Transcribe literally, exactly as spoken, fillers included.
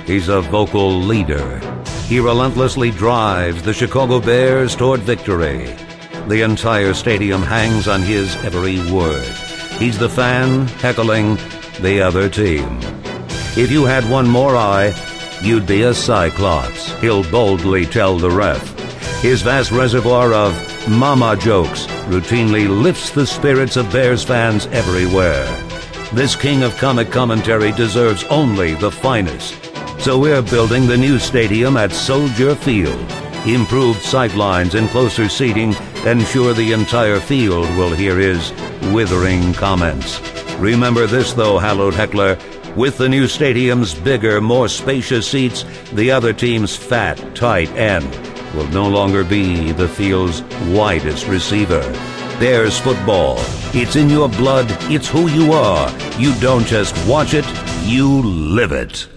He's a vocal leader. He relentlessly drives the Chicago Bears toward victory. The entire stadium hangs on his every word. He's the fan heckling the other team. If you had one more eye, you'd be a Cyclops, he'll boldly tell the ref. His vast reservoir of mama jokes routinely lifts the spirits of Bears fans everywhere. This king of comic commentary deserves only the finest. So we're building the new stadium at Soldier Field. Improved sightlines and closer seating ensure the entire field will hear his withering comments. Remember this though, hallowed heckler, with the new stadium's bigger, more spacious seats, the other team's fat, tight end will no longer be the field's widest receiver. Bears football. It's in your blood. It's who you are. You don't just watch it, you live it.